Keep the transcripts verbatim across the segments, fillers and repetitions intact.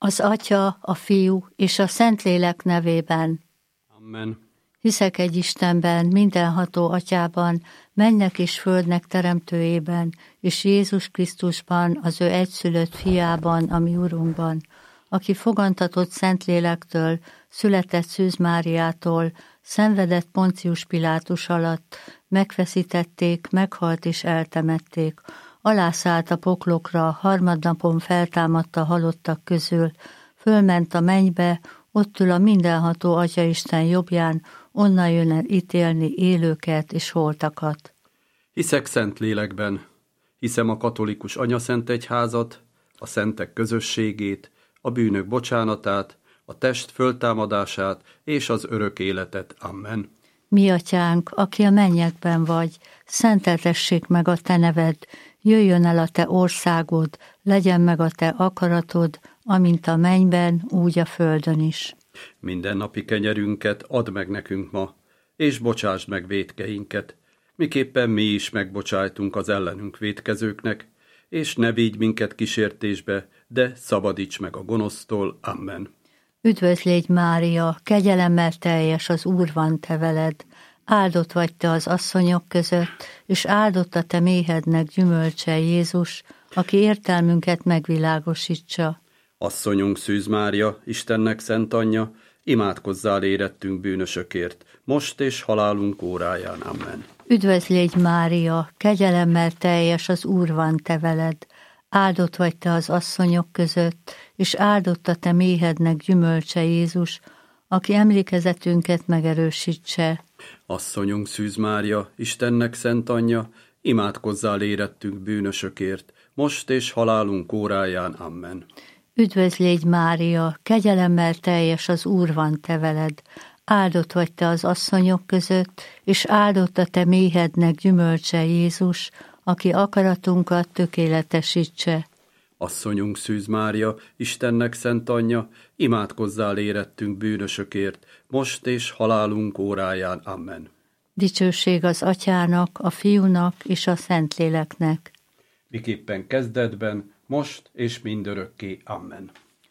Az Atya, a Fiú és a Szentlélek nevében. Amen. Hiszek egy Istenben, mindenható Atyában, mennek és földnek teremtőjében, és Jézus Krisztusban, az ő egyszülött fiában, a mi Urunkban, aki fogantatott Szentlélektől, született Szűz Máriától, szenvedett Poncius Pilátus alatt, megfeszítették, meghalt és eltemették, alászállt a poklokra, harmadnapon feltámadta halottak közül, fölment a mennybe, ott ül a mindenható Atyaisten jobbján, onnan jön el ítélni élőket és holtakat. Hiszek Szentlélekben, hiszem a katolikus anyaszentegyházat, a szentek közösségét, a bűnök bocsánatát, a test föltámadását és az örök életet. Amen. Mi Atyánk, aki a mennyekben vagy, szenteltessék meg a te neved, jöjjön el a te országod, legyen meg a te akaratod, amint a mennyben, úgy a földön is. Mindennapi kenyerünket add meg nekünk ma, és bocsásd meg vétkeinket, miképpen mi is megbocsájtunk az ellenünk vétkezőknek, és ne vigy minket kísértésbe, de szabadíts meg a gonosztól. Amen. Üdvözl légy, Mária, kegyelemmel teljes, az Úr van te veled, áldott vagy te az asszonyok között, és áldott a te méhednek gyümölcse, Jézus, aki értelmünket megvilágosítsa. Asszonyunk Szűz Mária, Istennek szent anyja, imádkozzál érettünk bűnösökért, most és halálunk óráján. Amen. Üdvözl légy, Mária, kegyelemmel teljes, az Úr van te veled, áldott vagy te az asszonyok között, és áldott a te méhednek gyümölcse, Jézus, aki emlékezetünket megerősítse. Asszonyunk Szűz Mária, Istennek szent anyja, imádkozzál érettünk bűnösökért, most és halálunk óráján. Amen. Üdvözl légy, Mária, kegyelemmel teljes, az Úr van te veled, áldott vagy te az asszonyok között, és áldott a te méhednek gyümölcse, Jézus, aki akaratunkat tökéletesítse. Asszonyunk Szűz Mária, Istennek szent anyja, imádkozzál érettünk bűnösökért, most és halálunk óráján. Amen. Dicsőség az Atyának, a Fiúnak és a Szentléleknek. Miképpen kezdetben, most és mindörökké. Amen.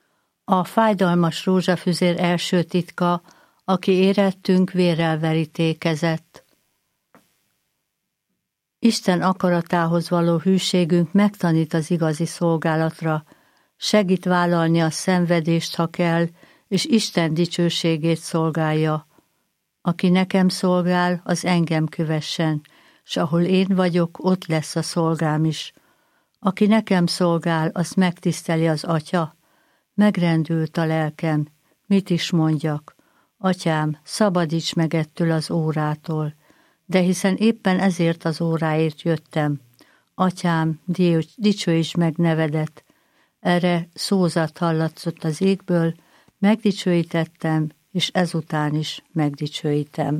A fájdalmas rózsafüzér első titka, aki érettünk vérrel verítékezett. Isten akaratához való hűségünk megtanít az igazi szolgálatra, segít vállalni a szenvedést, ha kell, és Isten dicsőségét szolgálja. Aki nekem szolgál, az engem kövessen, s ahol én vagyok, ott lesz a szolgám is. Aki nekem szolgál, az megtiszteli az Atya. Megrendült a lelkem, mit is mondjak? Atyám, szabadíts meg ettől az órától, de hiszen éppen ezért az óráért jöttem. Atyám, dicsőíts meg nevedet. Erre szózat hallatszott az égből, megdicsőítettem, és ezután is megdicsőítem.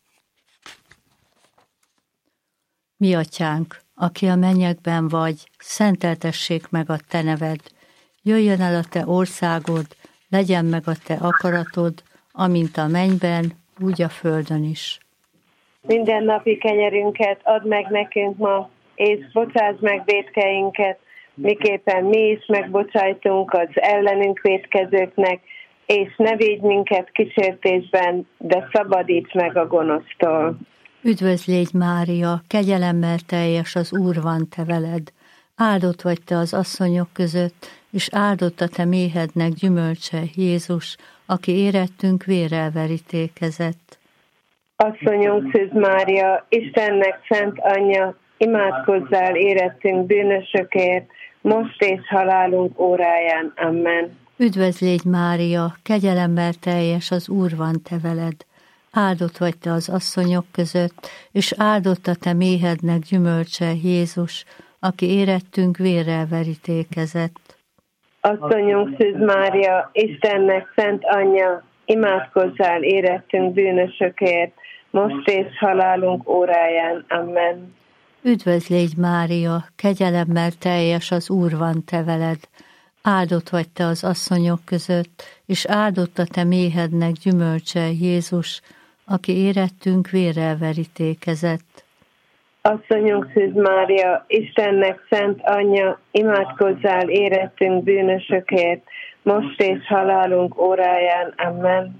Mi Atyánk, aki a mennyekben vagy, szenteltessék meg a te neved. Jöjjön el a te országod, legyen meg a te akaratod, amint a mennyben, úgy a földön is. Mindennapi kenyerünket add meg nekünk ma, és bocsásd meg vétkeinket, miképpen mi is megbocsájtunk az ellenünk vétkezőknek, és ne védj minket kísértésben, de szabadíts meg a gonosztól. Üdvözl légy, Mária, kegyelemmel teljes, az Úr van te veled, áldott vagy te az asszonyok között, és áldott a te méhednek gyümölcse, Jézus, aki érettünk vérrel verítékezett. Asszonyunk Szűz Mária, Istennek szent anyja, imádkozzál érettünk bűnösökért, most és halálunk óráján. Amen. Üdvözl légy, Mária, kegyelemmel teljes, az Úr van te veled, áldott vagy te az asszonyok között, és áldott a te méhednek gyümölcse, Jézus, aki érettünk vérrel verítékezett. Asszonyunk Szűz Mária, Istennek szent anyja, imádkozzál érettünk bűnösökért, most és halálunk óráján. Amen. Üdvözl légy, Mária, kegyelemmel teljes, az Úr van te veled, áldott vagy te az asszonyok között, és áldott a te méhednek gyümölcse, Jézus, aki érettünk vérrel verítékezett. Asszonyunk Szűz Mária, Istennek szent anyja, imádkozzál érettünk bűnösökért, most és halálunk óráján. Amen.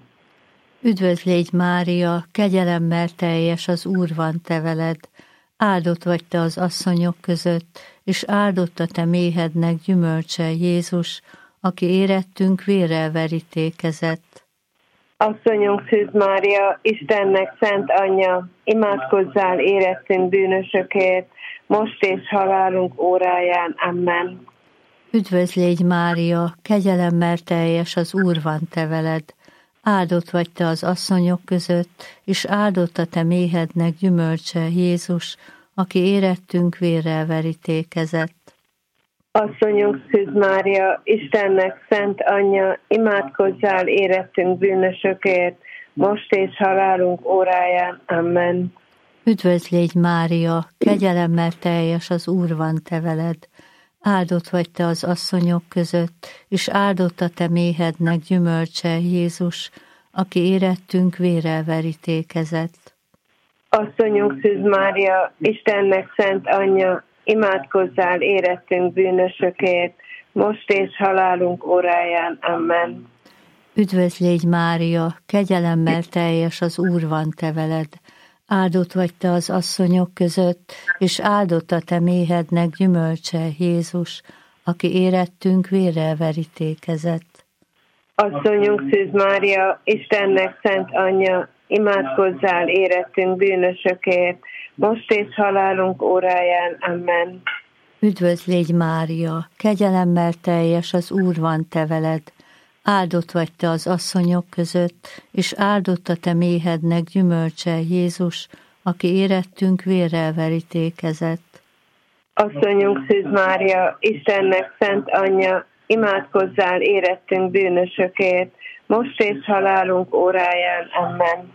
Üdvözl légy, Mária, kegyelemmel teljes, az Úr van te veled. Áldott vagy te az asszonyok között, és áldott a te méhednek gyümölcse, Jézus, aki érettünk vérrel verítékezett. Asszonyunk Szűz Mária, Istennek szent anyja, imádkozzál érettünk bűnösökért, most és halálunk óráján. Amen. Üdvözl légy, Mária, kegyelemmel teljes, az Úr van te veled. Áldott vagy te az asszonyok között, és áldott a te méhednek gyümölcse, Jézus, aki érettünk vérrel verítékezett. Asszonyunk Szűz Mária, Istennek szent anyja, imádkozzál érettünk bűnösökért, most és halálunk óráján. Amen. Üdvözl légy, Mária, kegyelemmel teljes, az Úr van te veled. Áldott vagy te az asszonyok között, és áldott a te méhednek gyümölcse, Jézus, aki érettünk vérrel verítékezett. Asszonyunk Szűz Mária, Istennek szent anyja, imádkozzál érettünk bűnösökért, most és halálunk óráján. Amen. Üdvözl légy, Mária, kegyelemmel teljes, az Úr van te veled. Áldott vagy te az asszonyok között, és áldott a te méhednek gyümölcse, Jézus, aki érettünk vérrel verítékezett. Asszonyunk Szűz Mária, Istennek szent anyja, imádkozzál érettünk bűnösökért, most és halálunk óráján. Amen. Üdvözl légy, Mária, kegyelemmel teljes, az Úr van te veled. Áldott vagy te az asszonyok között, és áldott a te méhednek gyümölcse, Jézus, aki érettünk vérrel verítékezett. Asszonyunk Szűz Mária, Istennek szent anyja, imádkozzál érettünk bűnösökért, most és halálunk óráján. Amen.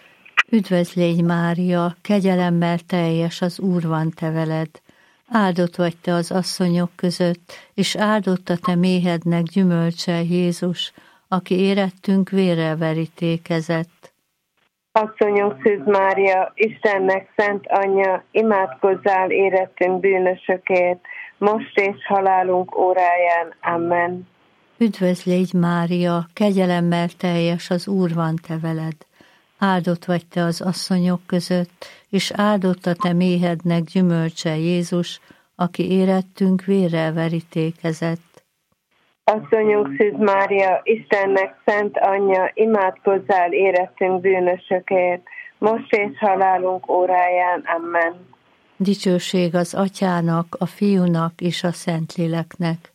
Üdvözl légy, Mária, kegyelemmel teljes, az Úr van te veled. Áldott vagy te az asszonyok között, és áldott a te méhednek gyümölcse, Jézus, aki érettünk vérrel verítékezett. Asszonyunk Szűz Mária, Istennek szent anyja, imádkozzál érettünk bűnösökért, most és halálunk óráján. Amen. Üdvözl légy, Mária, kegyelemmel teljes, az Úr van te veled. Áldott vagy te az asszonyok között, és áldott a te méhednek gyümölcse, Jézus, aki érettünk vérrel verítékezett. Asszonyunk Szűz Mária, Istennek szent anyja, imádkozzál érettünk bűnösökért, most és halálunk óráján. Amen. Dicsőség az Atyának, a Fiúnak és a Szentléleknek.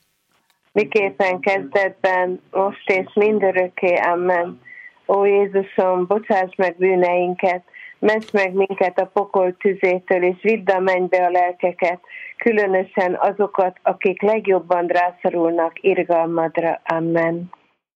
Miképpen kezdetben, most és mindörökké. Amen. Ó Jézusom, bocsáss meg bűneinket, ments meg minket a pokol tüzétől, és vidd a mennybe a lelkeket, különösen azokat, akik legjobban rászorulnak irgalmadra. Amen.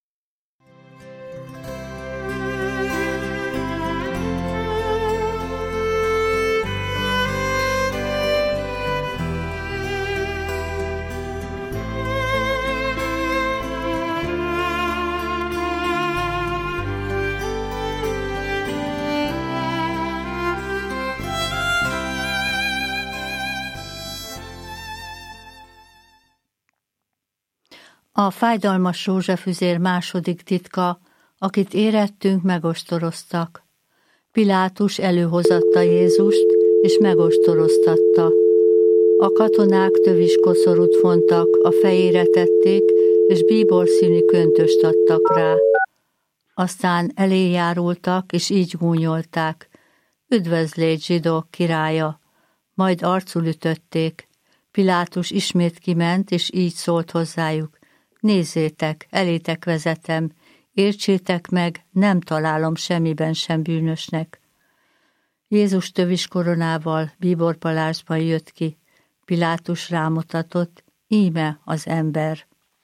A fájdalmas rózsafüzér második titka, akit érettünk, megostoroztak. Pilátus előhozatta Jézust, és megostoroztatta. A katonák tövis koszorút fontak, a fejére tették, és bíborszínű köntöst adtak rá. Aztán elé járultak, és így gúnyolták: Üdvözlégy, zsidók királya! Majd arcul ütötték. Pilátus ismét kiment, és így szólt hozzájuk: Nézzétek, elétek vezetem, értsétek meg, nem találom semmiben sem bűnösnek. Jézus tövis koronával, bíborpalásban jött ki. Pilátus rámutatott: Íme az ember.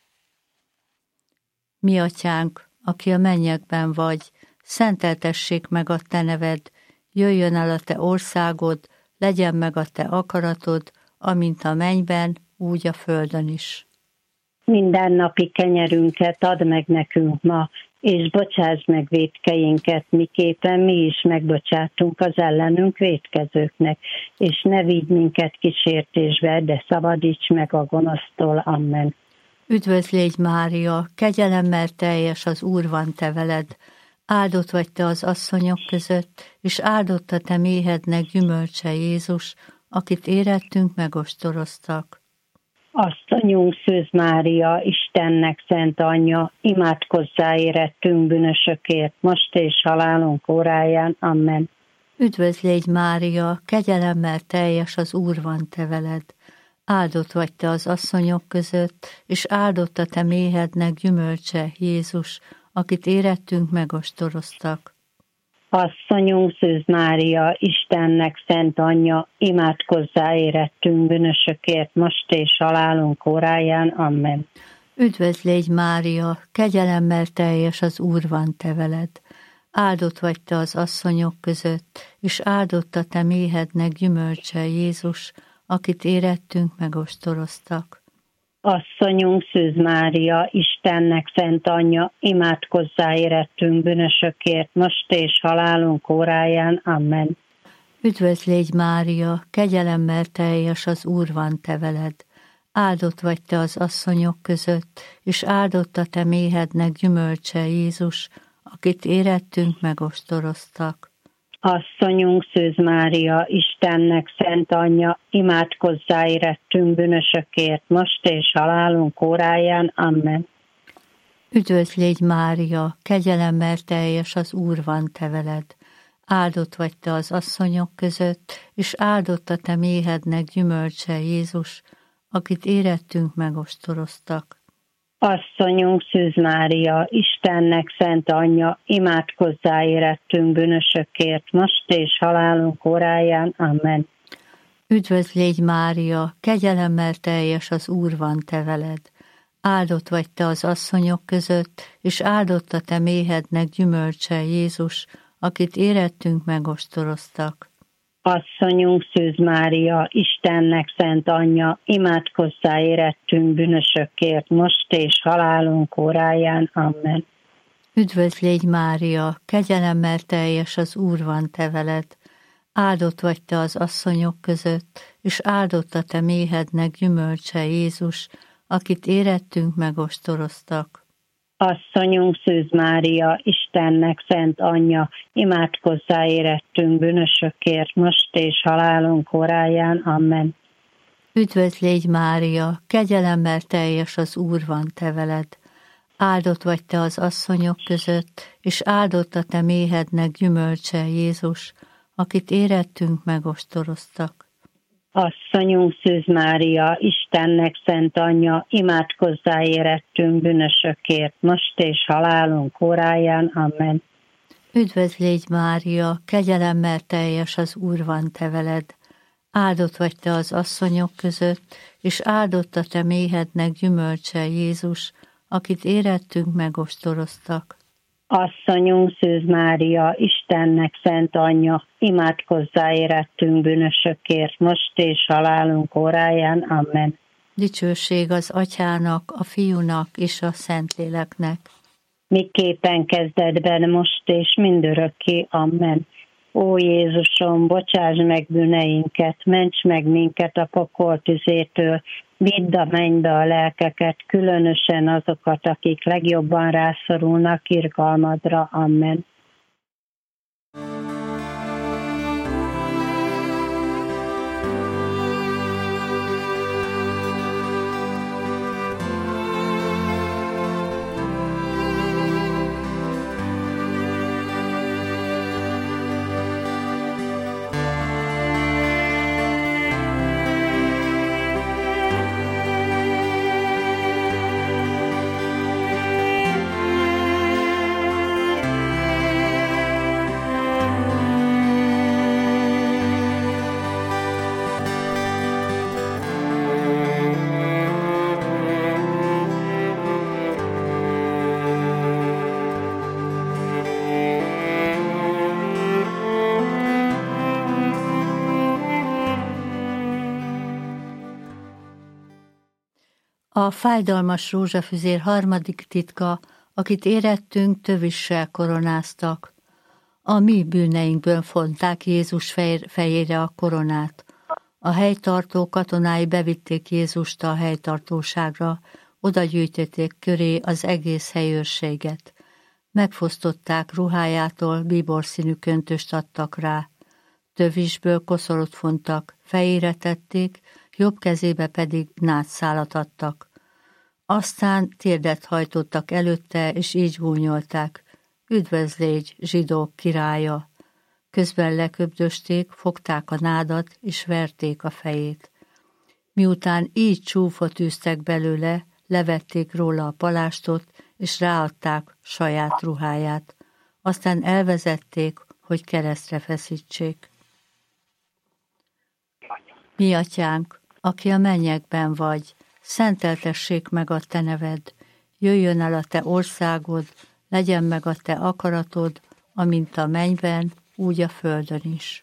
Mi atyánk, aki a mennyekben vagy, szenteltessék meg a te neved, jöjjön el a te országod, legyen meg a te akaratod, amint a mennyben, úgy a földön is. Mindennapi kenyerünket add meg nekünk ma, és bocsáss meg vétkeinket, miképpen mi is megbocsátunk az ellenünk vétkezőknek, és ne vigy minket kísértésbe, de szabadíts meg a gonosztól. Amen. Üdvözl légy Mária, kegyelemmel teljes, az Úr van te veled, áldott vagy te az asszonyok között, és áldott a te méhednek gyümölcse Jézus, akit érettünk megostoroztak. Asszonyunk Szűz Mária, Istennek szent anyja, imádkozzá érettünk bűnösökért, most és halálunk óráján. Amen. Üdvözl légy Mária, kegyelemmel teljes, az Úr van te veled, áldott vagy te az asszonyok között, és áldott a te méhednek gyümölcse Jézus, akit érettünk megostoroztak. Asszonyunk Szűz Mária, Istennek szent anyja, imádkozzá érettünk bűnösökért, most és halálunk óráján. Amen. Üdvözl légy Mária, kegyelemmel teljes, az Úr van te veled, áldott vagy te az asszonyok között, és áldott a te méhednek gyümölcse Jézus, akit érettünk megostoroztak. Asszonyunk Szűz Mária, Istennek szent anyja, imádkozzá érettünk bűnösökért, most és halálunk óráján. Amen. Üdvözl légy Mária, kegyelemmel teljes, az Úr van te veled, áldott vagy te az asszonyok között, és áldott a te méhednek gyümölcse Jézus, akit érettünk megostoroztak. Asszonyunk Szűz Mária, Istennek szent anyja, imádkozzá érettünk bűnösökért, most és halálunk óráján. Amen. Üdvözl légy Mária, kegyelemmel teljes, az Úr van te veled, áldott vagy te az asszonyok között, és áldott a te méhednek gyümölcse Jézus, akit érettünk megostoroztak. Asszonyunk Szűz Mária, Istennek szent anyja, imádkozzá érettünk bűnösökért, most és halálunk óráján. Amen. Üdvözl légy Mária, kegyelemmel teljes, az Úr van te veled, áldott vagy te az asszonyok között, és áldott a te méhednek gyümölcse Jézus, akit érettünk megostoroztak. Asszonyunk Szűz Mária, Istennek szent anyja, imádkozzá érettünk bűnösökért, most és halálunk óráján. Amen. Üdvözl légy Mária, kegyelemmel teljes, az Úr van te veled, áldott vagy te az asszonyok között, és áldott a te méhednek gyümölcse Jézus, akit érettünk megostoroztak. Asszonyunk Szűz Mária, Istennek szent anyja, imádkozzá érettünk bűnösökért, most és halálunk óráján. Amen. Üdvözl légy Mária, kegyelemmel teljes, az Úr van te veled, áldott vagy te az asszonyok között, és áldott a te méhednek gyümölcse Jézus, akit érettünk megostoroztak. Asszonyunk Szűz Mária, Istennek szent anyja, imádkozzá érettünk bűnösökért, most és halálunk óráján. Amen. Üdvözl légy Mária, kegyelemmel teljes, az Úr van te veled, áldott vagy te az asszonyok között, és áldott a te méhednek gyümölcse Jézus, akit érettünk megostoroztak. Asszonyunk Szűz Mária, Istennek szent anyja, imádkozzá érettünk bűnösökért, most és halálunk óráján. Amen. Dicsőség az Atyának, a Fiúnak és a Szentléleknek. Miképpen kezdetben, most és mindörökké. Amen. Ó Jézusom, bocsáss meg bűneinket, ments meg minket a pokol tüzétől, vidd a mennybe a lelkeket, különösen azokat, akik legjobban rászorulnak irgalmadra. Amen. A fájdalmas rózsafüzér harmadik titka, akit érettünk, tövissel koronáztak. A mi bűneinkből fonták Jézus fejére a koronát. A helytartó katonái bevitték Jézust a helytartóságra, oda gyűjtötték köré az egész helyőrséget. Megfosztották ruhájától, bíborszínű köntöst adtak rá. Tövisből koszorút fontak, fejére tették, jobb kezébe pedig nátszálat adtak. Aztán térdet hajtottak előtte, és így gúnyolták: üdvözlégy, zsidók királya! Közben leköbdösték, fogták a nádat, és verték a fejét. Miután így csúfot űztek belőle, levették róla a palástot, és ráadták saját ruháját. Aztán elvezették, hogy keresztre feszítsék. Mi atyánk, aki a mennyekben vagy, szenteltessék meg a te neved, jöjjön el a te országod, legyen meg a te akaratod, amint a mennyben, úgy a földön is.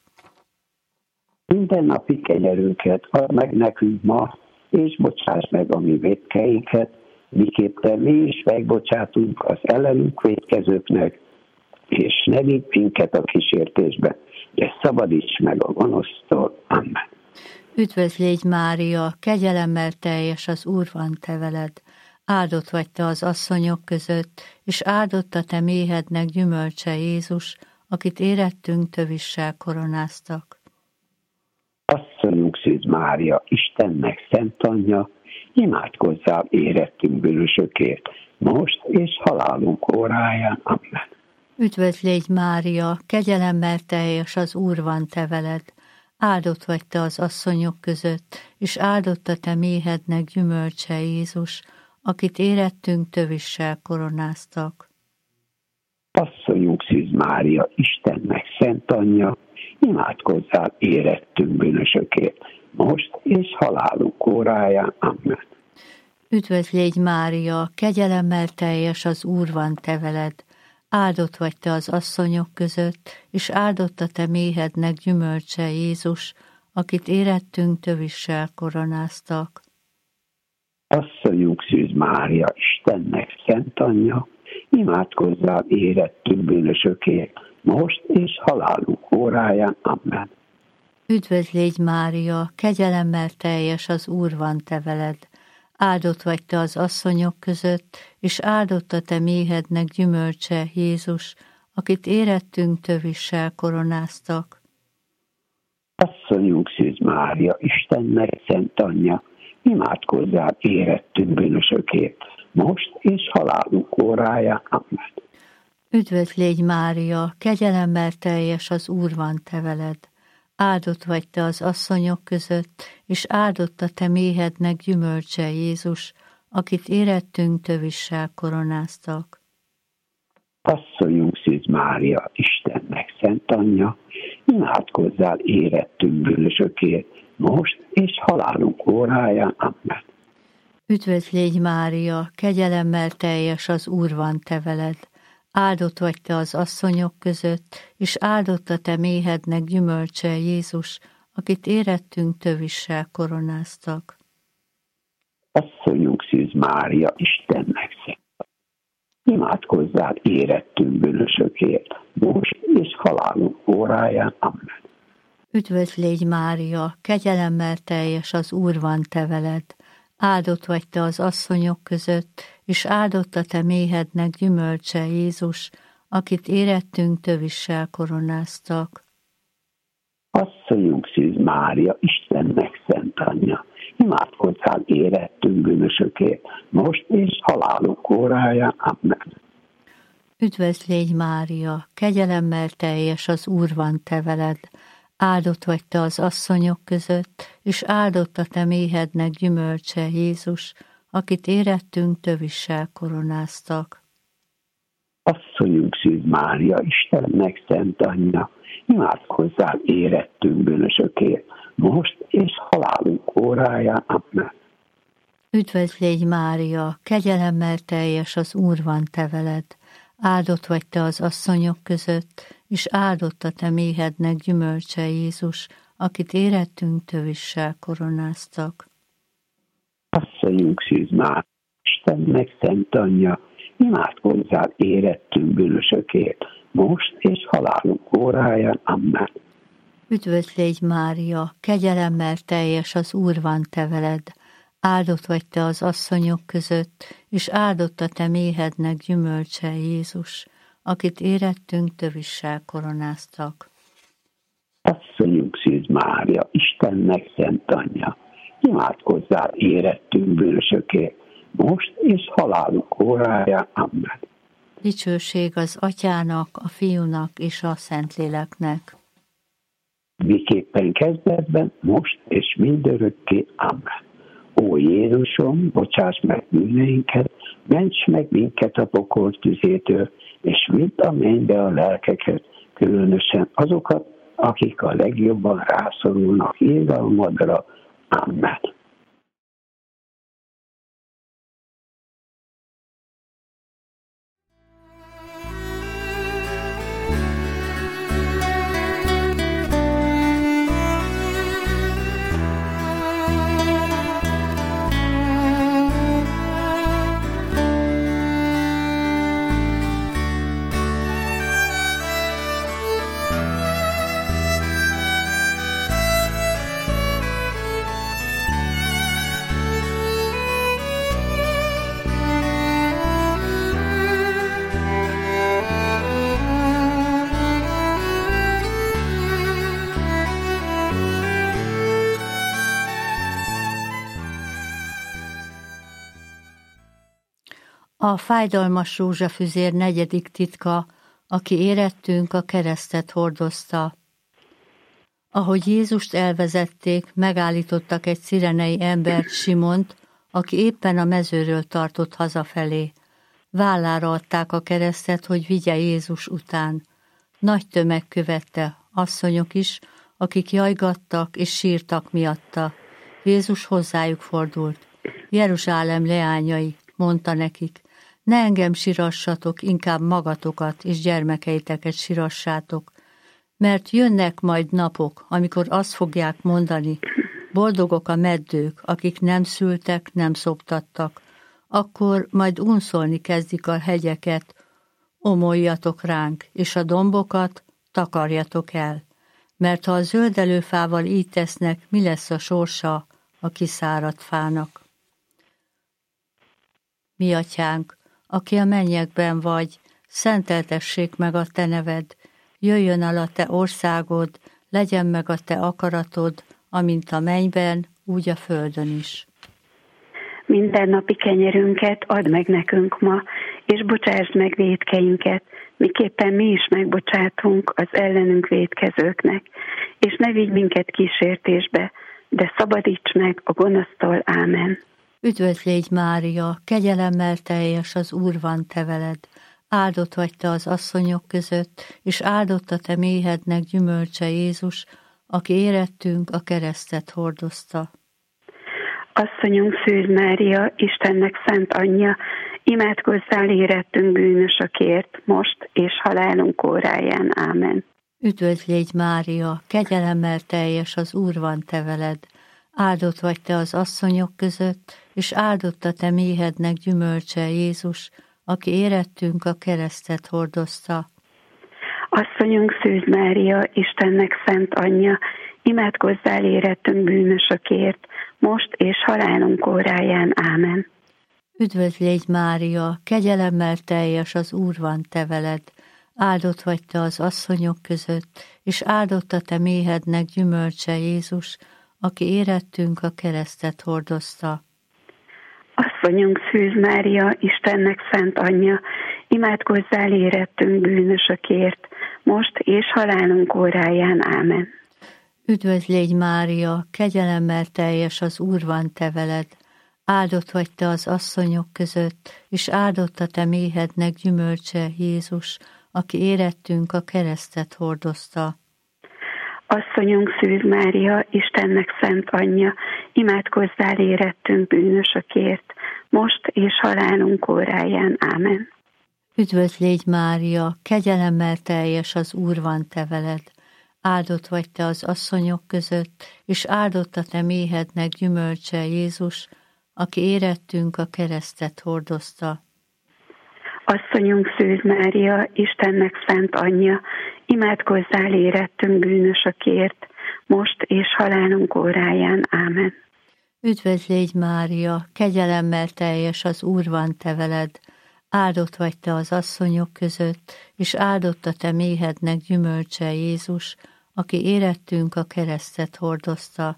Mindennapi kenyerünket add meg nekünk ma, és bocsáss meg a mi vétkeinket, miképpen mi is megbocsátunk az ellenünk vétkezőknek, és ne vigy minket a kísértésbe, de szabadíts meg a gonosztól. Amen. Üdvözlégy Mária, kegyelemmel teljes, az Úr van te veled. Áldott vagy te az asszonyok között, és áldott a te méhednek gyümölcse Jézus, akit érettünk tövissel koronáztak. Asszonyunk Szűz Mária, Istennek szent anyja, imádkozzál érettünk bűnösökért, most és halálunk óráján. Amen. Üdvözlégy Mária, kegyelemmel teljes, az Úr van te veled. Áldott vagy te az asszonyok között, és áldott a te méhednek gyümölcse Jézus, akit érettünk tövissel koronáztak. Asszonyunk Szűz Mária, Istennek szent anyja, imádkozzál érettünk bűnösökért, most és halálunk óráján. Amen. Üdvözlégy Mária, kegyelemmel teljes, az Úr van te veled. Áldott vagy te az asszonyok között, és áldott a te méhednek gyümölcse Jézus, akit érettünk tövissel koronáztak. Asszonyunk Szűz Mária, Istennek szent anyja, imádkozzál érettünk bűnösökért, most és halálunk óráján. Amen. Üdvözlégy Mária, kegyelemmel teljes, az Úr van te veled. Áldott vagy te az asszonyok között, és áldott a te méhednek gyümölcse Jézus, akit érettünk tövissel koronáztak. Asszonyunk Szűz Mária, Istennek szent anyja, imádkozzál érettünk bűnösökért, most és halálunk óráján. Amen. Üdvözlégy Mária, kegyelemmel teljes, az Úr van te veled. Áldott vagy te az asszonyok között, és áldott a te méhednek gyümölcse Jézus, akit érettünk tövissel koronáztak. Asszonyunk Szűz Mária, Istennek szent anyja, imádkozzál érettünk bűnösökért, most és halálunk óráján. Amen. Üdvözlégy Mária, kegyelemmel teljes, az Úr van te veled. Áldott vagy te az asszonyok között, és áldott a te méhednek gyümölcse Jézus, akit érettünk tövissel koronáztak. Asszonyunk Szűz Mária, Istennek szent anyja, imádkozzál érettünk bűnösökért, most és halálunk óráján. Amen. Üdvözlégy Mária, kegyelemmel teljes, az Úr van te veled. Áldott vagy te az asszonyok között, és áldott a te méhednek gyümölcse Jézus, akit érettünk tövissel koronáztak. Asszonyunk Szűz Mária, Istennek szent anyja, imádkozzál érettünk bűnösökért, most és halálunk óráján. Amen. Üdvözlégy Mária, kegyelemmel teljes, az Úr van te veled. Áldott vagy te az asszonyok között, és áldott a te méhednek gyümölcse Jézus, akit érettünk tövissel koronáztak. Asszonyunk Szűz Mária, Istennek szent anyja, imádkozzál érettünk bűnösökért, most és halálunk óráján. Amen. Üdvözlégy Mária, kegyelemmel teljes, az Úr van te veled. Áldott vagy te az asszonyok között, és áldott a te méhednek gyümölcse Jézus, akit érettünk tövissel koronáztak. Asszonyunk Szűz Mária, Istennek szent anyja, imádkozzál érettünk bűnösökért, most és halálunk óráján. Amen. Üdvözlégy Mária, kegyelemmel teljes, az Úr van te veled. Áldott vagy te az asszonyok között, és áldott a te méhednek gyümölcse, Jézus, akit érettünk tövissel koronáztak. Asszonyunk Szűz Mária, Istennek szent anyja, imádkozzál érettünk bűnösökért, most és halálunk órája. Amen. Dicsőség az Atyának, a Fiúnak és a Szentléleknek. Miképpen kezdetben, most és mindörökké. Amen. Ó Jézusom, bocsáss meg bűneinket, ments meg minket a pokol tüzétől, és vidd a mennybe a lelkeket, különösen azokat, akik a legjobban rászorulnak irgalmadra. Amen. A fájdalmas rózsafüzér negyedik titka, aki érettünk, a keresztet hordozta. Ahogy Jézust elvezették, megállítottak egy cirenei embert, Simont, aki éppen a mezőről tartott hazafelé. Vállára adták a keresztet, hogy vigye Jézus után. Nagy tömeg követte, asszonyok is, akik jajgattak és sírtak miatta. Jézus hozzájuk fordult. Jeruzsálem leányai, mondta nekik, ne engem sirassatok, inkább magatokat és gyermekeiteket sirassátok, mert jönnek majd napok, amikor azt fogják mondani, boldogok a meddők, akik nem szültek, nem szoptattak, akkor majd unszolni kezdik a hegyeket, omoljatok ránk, és a dombokat takarjatok el, mert ha a zöldelőfával így tesznek, mi lesz a sorsa a kiszáradt fának? Mi atyánk, aki a mennyekben vagy, szenteltessék meg a te neved, jöjjön el a te országod, legyen meg a te akaratod, amint a mennyben, úgy a földön is. Mindennapi kenyerünket add meg nekünk ma, és bocsásd meg vétkeinket, miképpen mi is megbocsátunk az ellenünk vétkezőknek, és ne vigy minket kísértésbe, de szabadíts meg a gonosztól. Ámen. Üdvözl légy, Mária, kegyelemmel teljes, az Úr van te veled. Áldott vagy te az asszonyok között, és áldott a te méhednek gyümölcse, Jézus, aki érettünk, a keresztet hordozta. Asszonyunk Szűz Mária, Istennek szent anyja, imádkozzál érettünk bűnösökért, most és halálunk óráján. Ámen. Üdvözl légy, Mária, kegyelemmel teljes, az Úr van te veled. Áldott vagy te az asszonyok között, és áldott a te méhednek gyümölcse, Jézus, aki érettünk, a keresztet hordozta. Asszonyunk Szűz Mária, Istennek szent anyja, imádkozzál érettünk bűnösökért, most és halálunk óráján. Ámen. Üdvözl légy, Mária, kegyelemmel teljes, az Úr van te veled. Áldott vagy te az asszonyok között, és áldott a te méhednek gyümölcse, Jézus, aki érettünk, a keresztet hordozta. Asszonyunk Szűz Mária, Istennek szent anyja, imádkozzál érettünk bűnösökért, most és halálunk óráján. Ámen. Üdvözl légy, Mária, kegyelemmel teljes, az Úr van te veled. Áldott vagy te az asszonyok között, és áldott a te méhednek gyümölcse, Jézus, aki érettünk, a keresztet hordozta. Asszonyunk Szűz Mária, Istennek szent anyja, imádkozzál érettünk bűnösökért, most és halálunk óráján. Ámen. Üdvözl légy, Mária, kegyelemmel teljes, az Úr van te veled. Áldott vagy te az asszonyok között, és áldott a te méhednek gyümölcse, Jézus, aki érettünk, a keresztet hordozta. Asszonyunk Szűz Mária, Istennek szent anyja, imádkozzál érettünk bűnösökért, most és halálunk óráján. Ámen. Üdvözl légy Mária, kegyelemmel teljes, az Úr van te veled, áldott vagy te az asszonyok között, és áldott a te méhednek gyümölcse Jézus, aki érettünk a keresztet hordozta.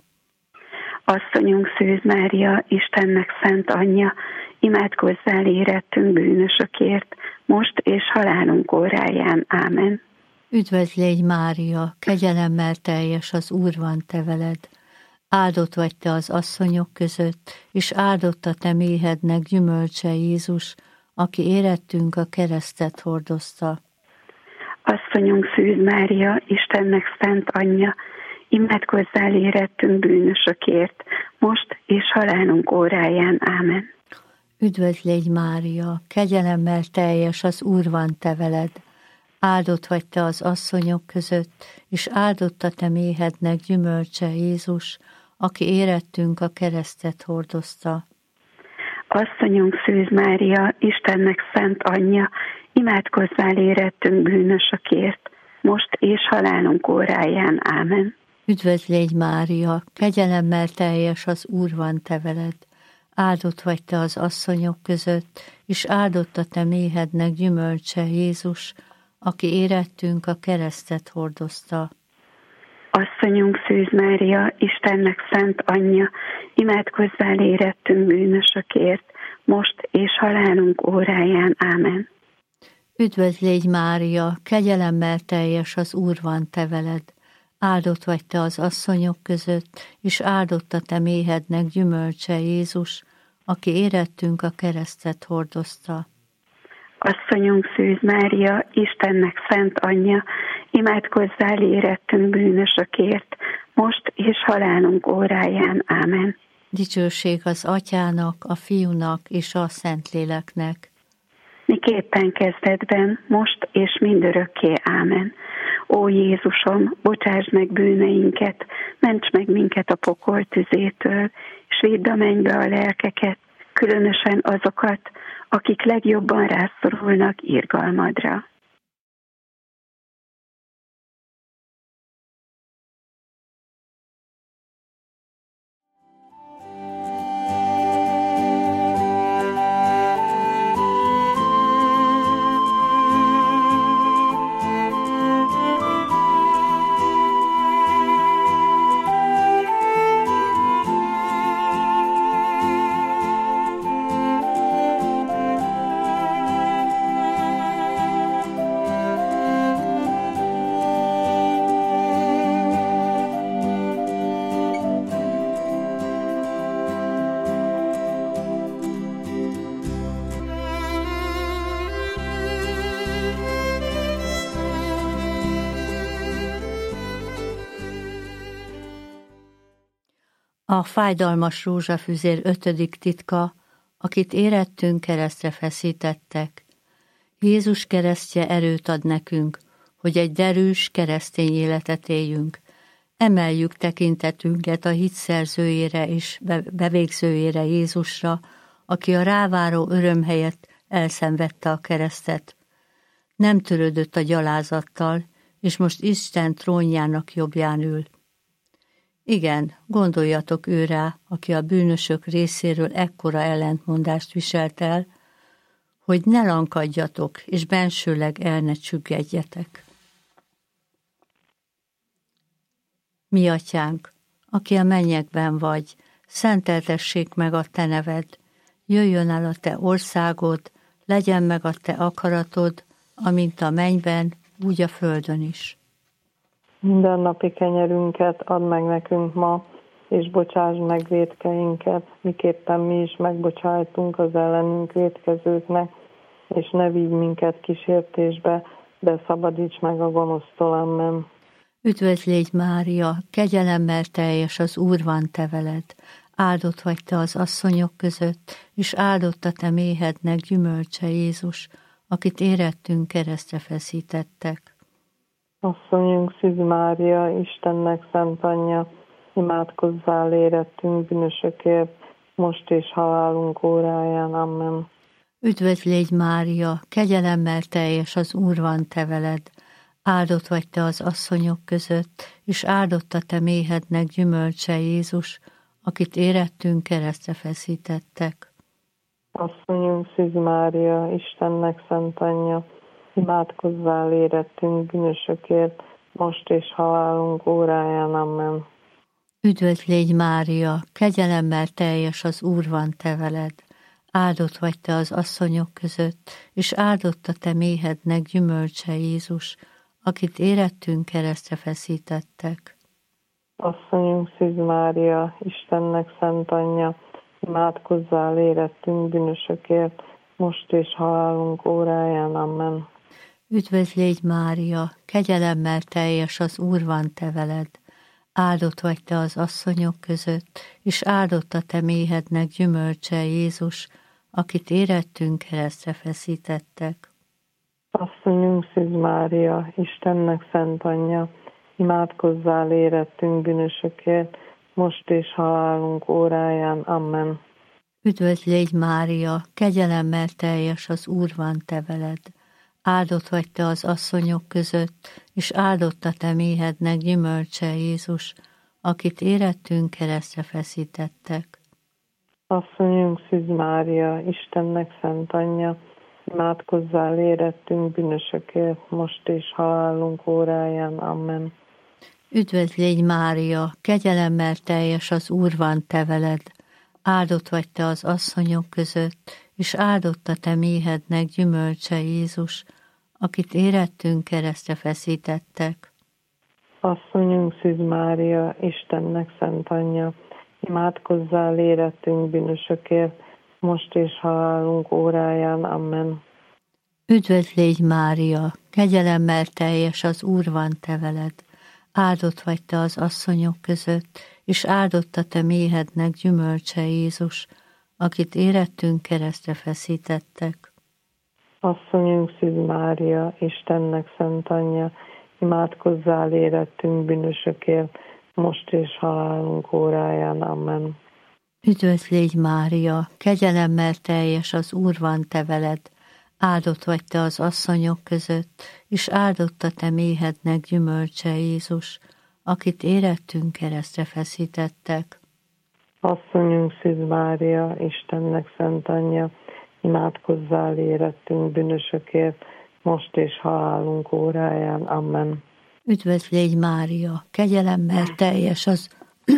Asszonyunk Szűz Mária, Istennek szent anyja, imádkozzál érettünk bűnösökért, most és halálunk óráján. Ámen. Üdvözl légy Mária, kegyelemmel teljes, az Úr van te veled, áldott vagy te az asszonyok között, és áldott a te méhednek gyümölcse Jézus, aki érettünk a keresztet hordozta. Asszonyunk Szűz Mária, Istennek szent anyja, imádkozzál érettünk bűnösökért, most és halálunk óráján. Ámen. Üdvözl légy Mária, kegyelemmel teljes, az Úr van te veled, áldott vagy te az asszonyok között, és áldott a te méhednek gyümölcse Jézus, aki érettünk a keresztet hordozta. Asszonyunk Szűz Mária, Istennek szent anyja, imádkozzál érettünk bűnösökért, most és halálunk óráján. Ámen. Üdvözl légy Mária, kegyelemmel teljes, az Úr van te veled, áldott vagy te az asszonyok között, és áldott a te méhednek gyümölcse Jézus, aki érettünk a keresztet hordozta. Asszonyunk Szűz Mária, Istennek szent anyja, imádkozzál érettünk bűnösökért, most és halálunk óráján. Ámen. Üdvözl légy Mária, kegyelemmel teljes, az Úr van te veled, áldott vagy te az asszonyok között, és áldott a te méhednek gyümölcse Jézus, aki érettünk a keresztet hordozta. Asszonyunk Szűz Mária, Istennek szent anyja, imádkozzál érettünk bűnösökért, most és halálunk óráján. Ámen. Dicsőség az Atyának, a Fiúnak és a Szentléleknek. Miképpen kezdetben, most és mindörökké. Ámen. Ó Jézusom, bocsásd meg bűneinket, ments meg minket a pokol tüzétől, és vidd a mennybe a lelkeket, különösen azokat, akik legjobban rászorulnak irgalmadra. A fájdalmas rózsafüzér ötödik titka, akit érettünk, keresztre feszítettek. Jézus keresztje erőt ad nekünk, hogy egy derűs keresztény életet éljünk. Emeljük tekintetünket a hit szerzőjére és bevégzőjére, Jézusra, aki a ráváró öröm helyett elszenvedte a keresztet. Nem törődött a gyalázattal, és most Isten trónjának jobbján ül. Igen, gondoljatok őrá, aki a bűnösök részéről ekkora ellentmondást viselt el, hogy ne lankadjatok, és bensőleg el ne csüggedjetek. Mi atyánk, aki a mennyekben vagy, szenteltessék meg a te neved, jöjjön el a te országod, legyen meg a te akaratod, amint a mennyben, úgy a földön is. Mindennapi kenyerünket add meg nekünk ma, és bocsásd meg vétkeinket, miképpen mi is megbocsájtunk az ellenünk vétkezőknek, és ne vigy minket kísértésbe, de szabadíts meg a gonosztól. Amen. Üdvözl légy Mária, kegyelemmel teljes, az Úr van te veled, áldott vagy te az asszonyok között, és áldott a te méhednek gyümölcse Jézus, akit érettünk, keresztre feszítettek. Asszonyunk Szűz Mária, Istennek szent anyja, imádkozzál érettünk bűnösökért, most és halálunk óráján. Amen. Üdvözl légy Mária, kegyelemmel teljes, az Úr van te veled, áldott vagy te az asszonyok között, és áldott a te méhednek gyümölcse Jézus, akit érettünk keresztre feszítettek. Asszonyunk Szűz Mária, Istennek szent anyja, imádkozzál érettünk bűnösökért, most és halálunk óráján. Amen. Üdvözl légy Mária, kegyelemmel teljes az Úr van te veled. Áldott vagy te az asszonyok között, és áldott a te méhednek gyümölcse Jézus, akit érettünk keresztre feszítettek. Asszonyunk Szűz Mária, Istennek szent anyja, imádkozzál érettünk bűnösökért, most és halálunk óráján. Amen. Üdvözl légy Mária, kegyelemmel teljes az Úr van te veled. Áldott vagy te az asszonyok között, és áldott a te méhednek gyümölcse Jézus, akit érettünk keresztre feszítettek. Asszonyunk Szűz Mária, Istennek szent anyja, imádkozzál érettünk bűnösökért, most és halálunk óráján. Amen. Üdvözl légy Mária, kegyelemmel teljes az Úr van te veled. Áldott vagy te az asszonyok között, és áldott a te méhednek gyümölcse Jézus, akit érettünk keresztre feszítettek. Asszonyunk Szűz Mária, Istennek szent anyja, imádkozzál érettünk bűnösökért, most és halálunk óráján. Amen. Üdvözl légy Mária, kegyelemmel teljes az Úr van te veled. Áldott vagy te az asszonyok között, és áldott a te méhednek gyümölcse Jézus, akit érettünk keresztre feszítettek. Asszonyunk Szűz Mária, Istennek szent anyja, imádkozzál érettünk bűnösökért, most és halálunk óráján. Amen. Üdvözl légy Mária, kegyelemmel teljes az Úr van te veled. Áldott vagy te az asszonyok között, és áldott a te méhednek gyümölcse Jézus, akit érettünk keresztre feszítettek. Asszonyunk Szűz Mária, Istennek szent anyja, imádkozzál érettünk bűnösökért, most és halálunk óráján. Amen. Üdvözl légy Mária, kegyelemmel teljes az Úr van te veled. Áldott vagy te az asszonyok között, és áldott a te méhednek gyümölcse Jézus, akit érettünk keresztre feszítettek. Asszonyunk Szűz Mária, Istennek szent anyja, imádkozzál érettünk bűnösökért, most és halálunk óráján. Amen. Üdvözl légy Mária, kegyelemmel teljes az...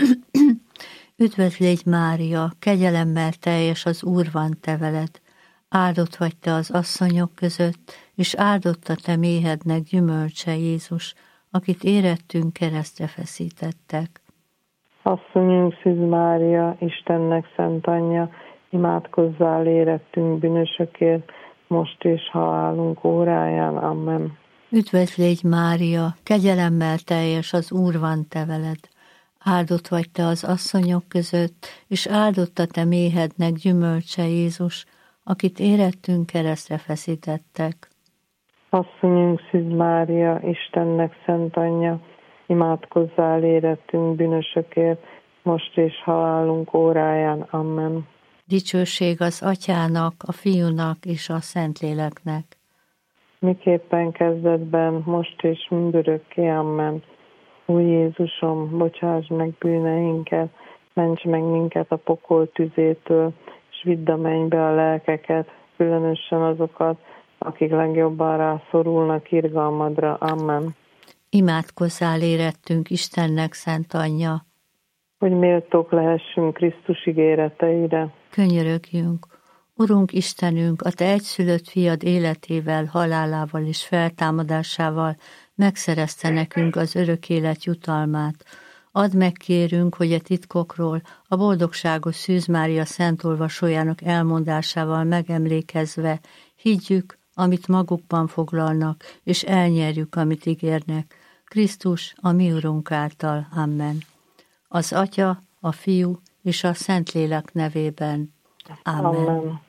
Üdvözl légy Mária, kegyelemmel teljes az Úr van te veled. Áldott vagy te az asszonyok között, és áldott a te méhednek gyümölcse Jézus, akit érettünk keresztre feszítettek. Asszonyunk Szűz Mária, Istennek szent anyja, imádkozzál érettünk bűnösökért, most és halálunk óráján. Amen. Üdvözl légy Mária, kegyelemmel teljes az Úr van te veled. Áldott vagy te az asszonyok között, és áldott a te méhednek gyümölcse Jézus, akit érettünk keresztre feszítettek. Asszonyunk Szűz Mária, Istennek szent anyja, imádkozzál érettünk bűnösökért, most és halálunk óráján. Amen. Dicsőség az Atyának, a Fiúnak és a Szentléleknek. Miképpen kezdetben, most és mindörökké. Amen. Úr Jézusom, bocsáss meg bűneinket, ments meg minket a pokol tüzétől, és vidd a mennybe a lelkeket, különösen azokat, akik legjobban rászorulnak irgalmadra. Amen. Imádkozzál érettünk Istennek szent anyja, hogy méltók lehessünk Krisztus ígéreteire. Könyörögjünk. Urunk Istenünk, a te egyszülött fiad életével, halálával és feltámadásával megszerezte nekünk az örök élet jutalmát. Add meg, kérünk, hogy a titkokról, a boldogságos Szűz Mária szent olvasójának elmondásával megemlékezve higgyük, amit magukban foglalnak, és elnyerjük, amit ígérnek. Krisztus, a mi Urunk által. Amen. Az Atya, a Fiú és a Szentlélek nevében. Amen. Amen.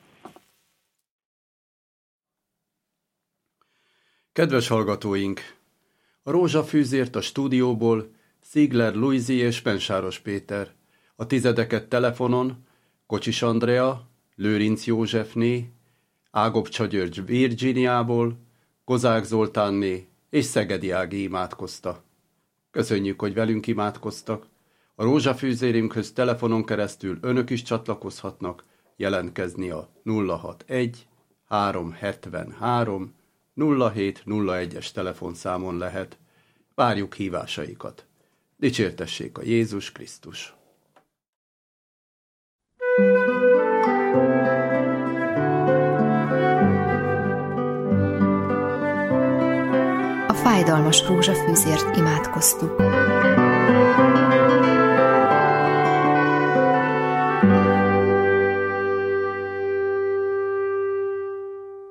Kedves hallgatóink! A rózsafűzért a stúdióból Szigler Luizi és Pensáros Péter, a tizedeket telefonon Kocsis Andrea, Lőrinc Józsefné, Ágobcsa György Virginiából, Kozák Zoltánné és Szegedi Ági imádkozta. Köszönjük, hogy velünk imádkoztak. A rózsafűzérünkhöz telefonon keresztül önök is csatlakozhatnak, jelentkezni a nulla hatvanegy háromszázhetvenhárom nulla hét nulla egyes telefonszámon lehet. Várjuk hívásaikat. Dicsértessék a Jézus Krisztus! A fájdalmas rózsafűzért imádkoztuk.